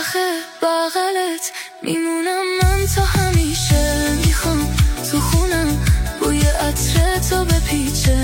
بغلت میمونم من تا همیشه. میخوام تو خونم بوی عطر تو بپیچه،